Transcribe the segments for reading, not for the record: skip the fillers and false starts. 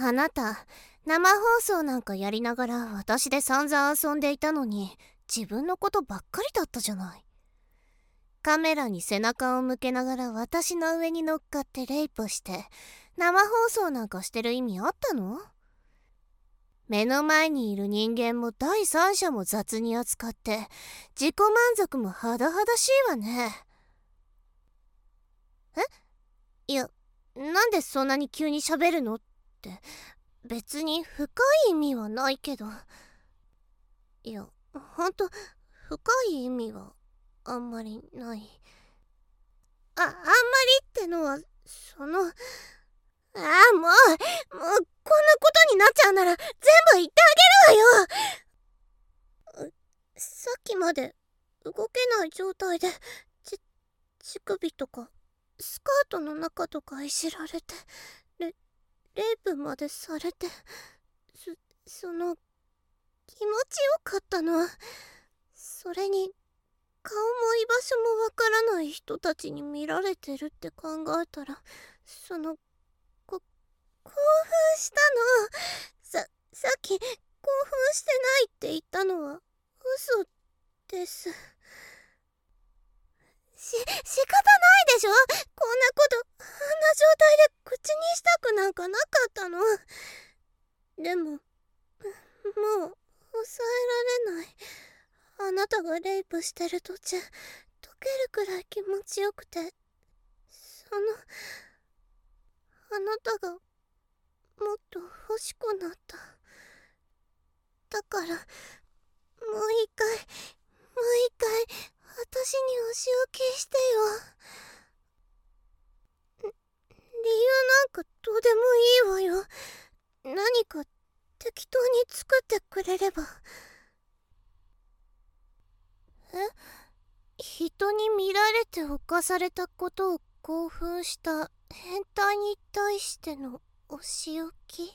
あなた、生放送なんかやりながら私で散々遊んでいたのに、自分のことばっかりだったじゃない。カメラに背中を向けながら私の上に乗っかってレイプして、生放送なんかしてる意味あったの？目の前にいる人間も第三者も雑に扱って、自己満足も甚だしいわね。いや、なんでそんなに急に喋るのって、別に深い意味はないけど。いや、ほんと、深い意味はあんまりない。あんまりってのは、もう、こんなことになっちゃうなら全部言ってあげるわよ。さっきまで動けない状態で、乳首とか、スカートの中とかいじられて、レイプまでされて、気持ちよかったの。それに、顔も居場所もわからない人たちに見られてるって考えたら、興奮したの。さっき、興奮してないって言ったのは、嘘です。仕方ないでしょ。こんなこと、あんな状態で口にしたくなんかなかったの。でも、もう、抑えられない。あなたがレイプしてる途中、溶けるくらい気持ちよくて、あなたが、もっと欲しくなった。だから、もう一回、私にお仕置きしてよ。理由なんかどうでもいいわよ。何か適当に作ってくれれば。人に見られて犯されたことを興奮した変態に対してのお仕置き。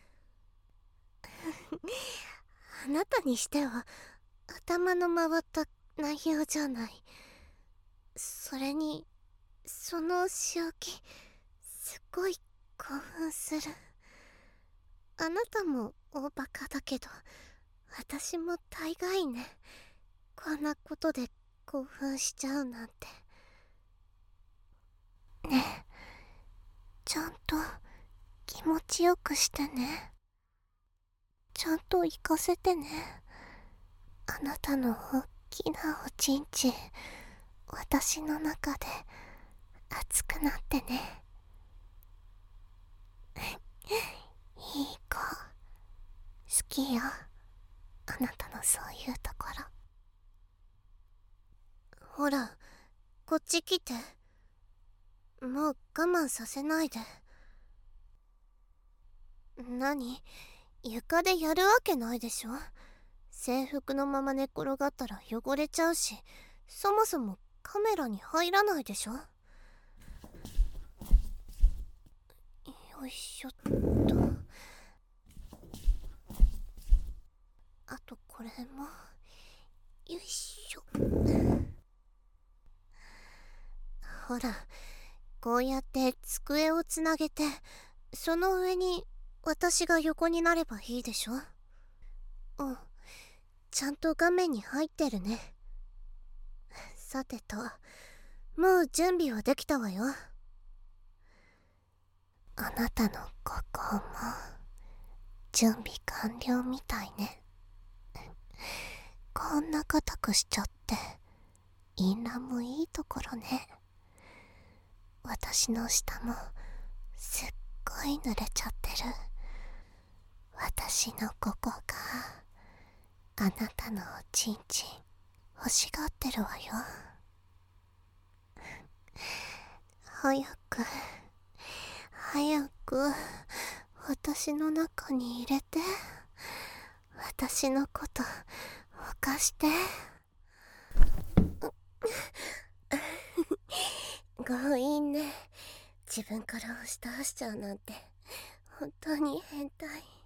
あなたにしては頭の回った内容じゃない。それにそのお仕置きすっごい興奮する。あなたも大バカだけど私も大概ね。こんなことで興奮しちゃうなんて。ねえ、ちゃんと気持ちよくしてね。ちゃんと行かせてね。あなたの大きなおちんちん、私の中で熱くなってね。いい子、好きよ。あなたのそういうところ。ほら、こっち来て。もう我慢させないで。何？床でやるわけないでしょ。制服のまま寝転がったら汚れちゃうし、そもそもカメラに入らないでしょ。よいしょっと。あとこれもよいしょ。ほら、こうやって机をつなげて、その上に私が横になればいいでしょ。うん、ちゃんと画面に入ってるね。さてと、もう準備はできたわよ。あなたのここも準備完了みたいね。こんな硬くしちゃってインナーもいいところね。私の下もすっごい濡れちゃってる。私のここがあなたのおちんちん欲しがってるわよ。早く私の中に入れて。私のこと犯して。強引ね。自分から押し出しちゃうなんて本当に変態。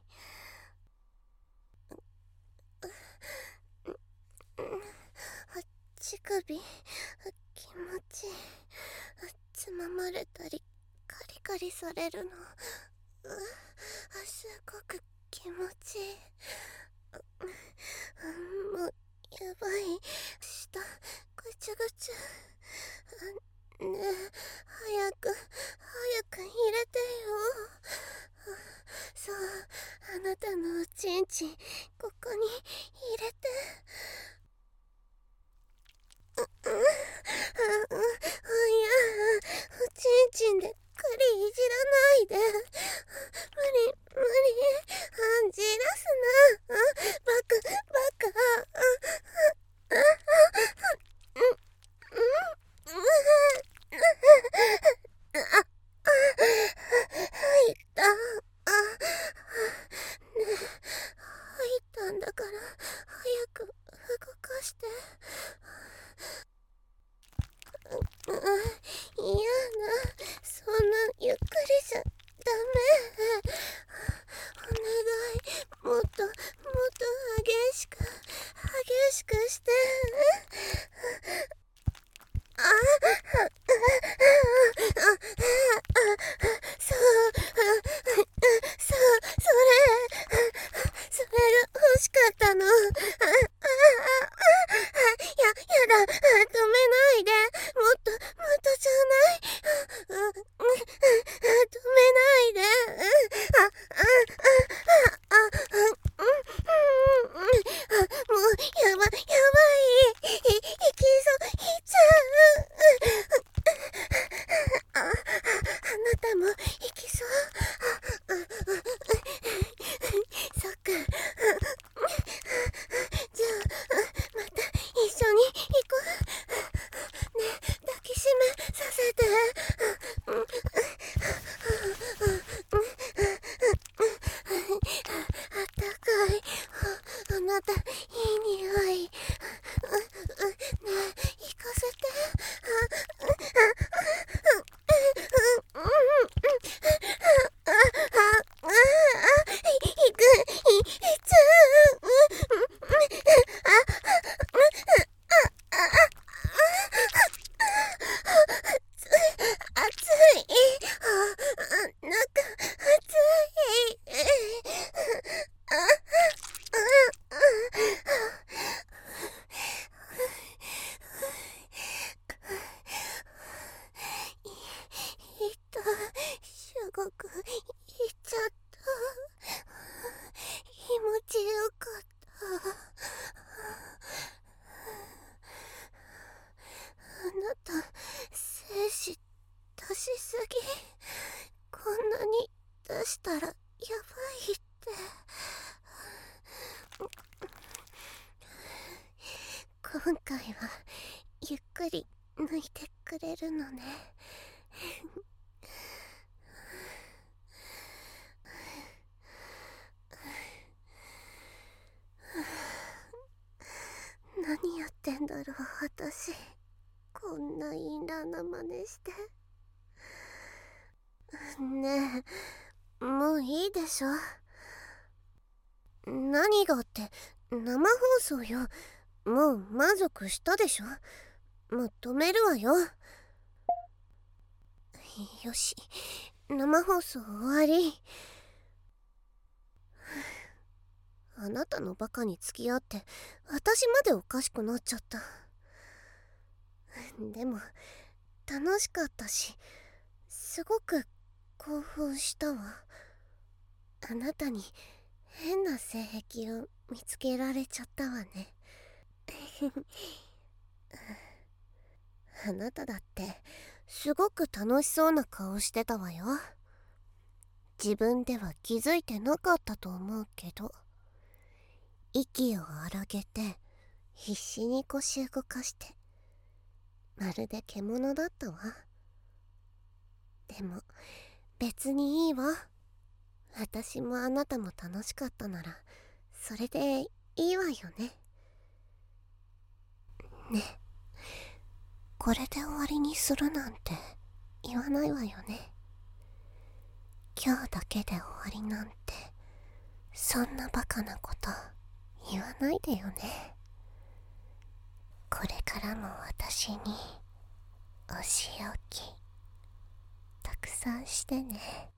乳首気持ちいい。つままれたりカリカリされるのすごく気持ちいい。もうやばい。舌ぐちゅぐちゅ。ねえ、早く入れてよ。そう、あなたのおちんちんここに入れて。いや、おちんちんでくりいじらないで。無理、じらすな。バカ。入った。ねえ、入ったんだから早く動かして。嫌な、そんなゆっくりじゃダメ。お願い、もっと激しくして。それが欲しかったの。やだ、止めないで。もっとじゃない。止めないで。もうやばい。いきそう、いっちゃう。あなたもいきそう。そっか。じゃあまた一緒に行こう。ねえ、抱きしめさせて。あったかい。あなたいい匂い。ねえ、行かせて。いっちゃう。熱い。なんか熱い。すごくいっちゃった。気持ちよかった。あなた精子出しすぎ。こんなに出したらやばいって。今回はゆっくり抜いてくれるのね。何やってんだろう、私。こんな淫乱な真似して。ねえ、もういいでしょ。何がって生放送よ。もう満足したでしょ。もう止めるわよ。よし、生放送終わり。あなたのバカに付き合って私までおかしくなっちゃった。でも楽しかったし、すごく興奮したわ。あなたに変な性癖を見つけられちゃったわね。あなただってすごく楽しそうな顔してたわよ。自分では気づいてなかったと思うけど、息を荒げて必死に腰動かしてまるで獣だったわ。でも別にいいわ。私もあなたも楽しかったならそれでいいわよね。ね、これで終わりにするなんて言わないわよね。今日だけで終わりなんてそんなバカなこと言わないでよね。これからも私にお仕置きたくさんしてね。